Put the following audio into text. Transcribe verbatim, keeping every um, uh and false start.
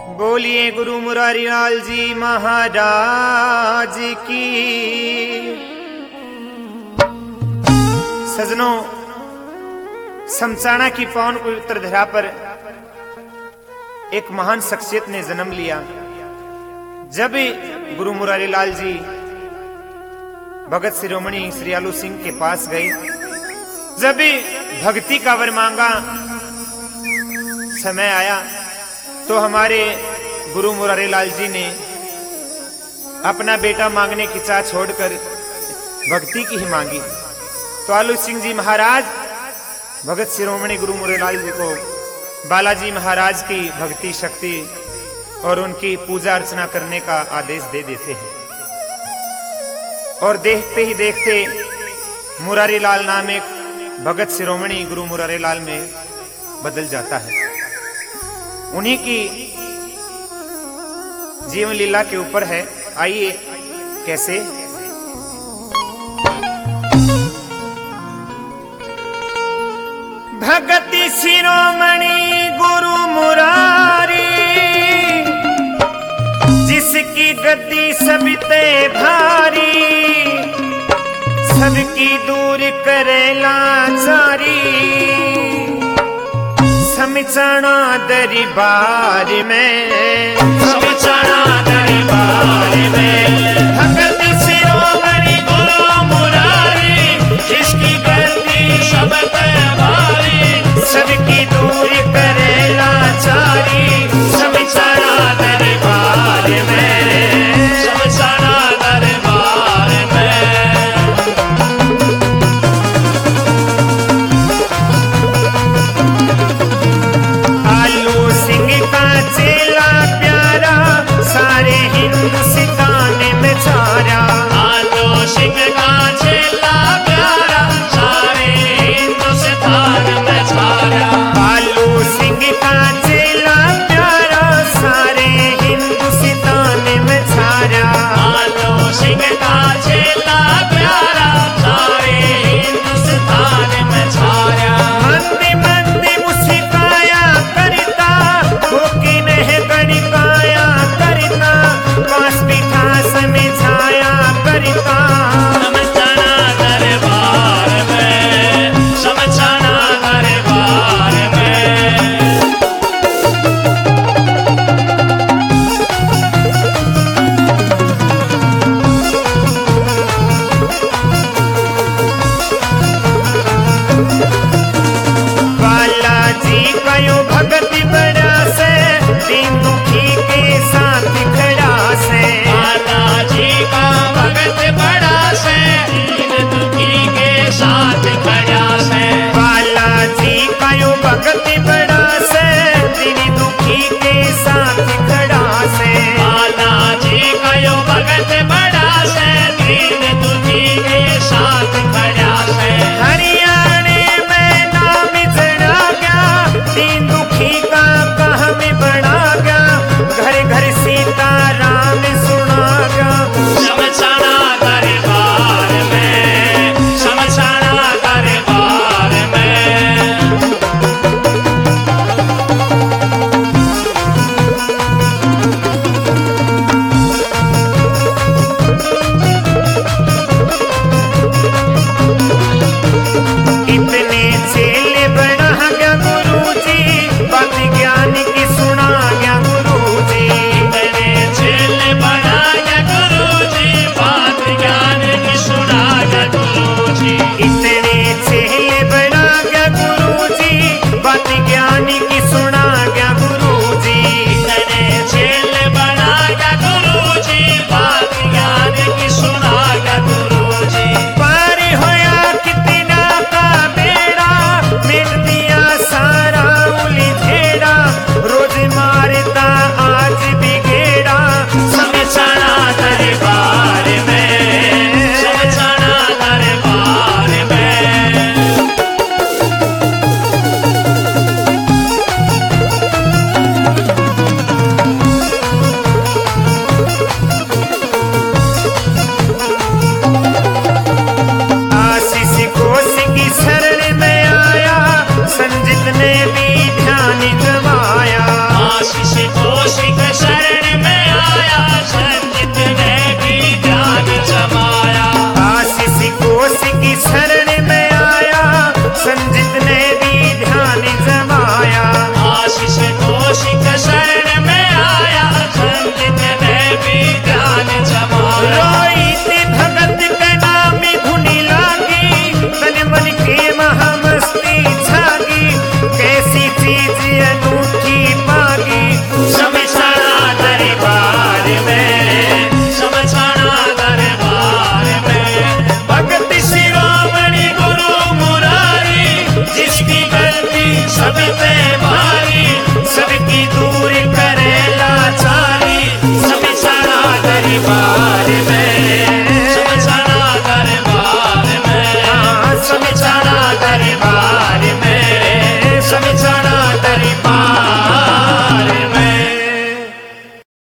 बोलिए गुरु मुरारी लाल जी महाराज की। सजनों, समसाना की पावन पवित्र धरा पर एक महान शख्सियत ने जन्म लिया। जब गुरु मुरारी लाल जी भगत शिरोमणि श्री आलू सिंह के पास गए, जब भक्ति का वर मांगा, समय आया तो हमारे गुरु मुरारी लाल जी ने अपना बेटा मांगने की चाह छोड़कर भक्ति की ही मांगी। तो आलू सिंह जी महाराज भगत शिरोमणि गुरु मुरारी लाल जी को बालाजी महाराज की भक्ति शक्ति और उनकी पूजा अर्चना करने का आदेश दे देते हैं। और देखते ही देखते मुरारी लाल नाम एक भगत शिरोमणि गुरु मुरारी लाल में बदल जाता है। उन्हीं की जीवन लीला के ऊपर है। आइए कैसे। भगत शिरोमणि गुरु मुरारी, जिसकी गद्दी सब ते भारी, सबकी दूर करे लाचारी, समझाना दरबार में, समझाना दरबार में। भगत शिरोमणि गुरु मुरारी, जिसकी गद्दी सब ते भारी, सबकी दूर कर